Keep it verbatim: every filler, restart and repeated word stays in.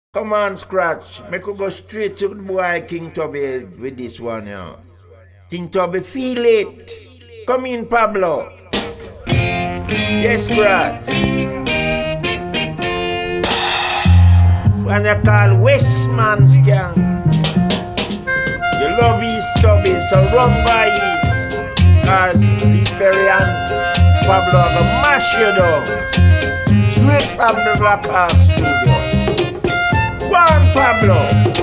Come on, Scratch. Make we go straight to the boy King Tubby with this one, yeah. King Tubby, feel it. Come in, Pablo. Yes, Scratch. When you call Westman's Gang. You love East Tubby, so run by East. Cause Leeberry and Pablo are gonna mash you down. Straight from the Black Hawk studio. Go on, Pablo.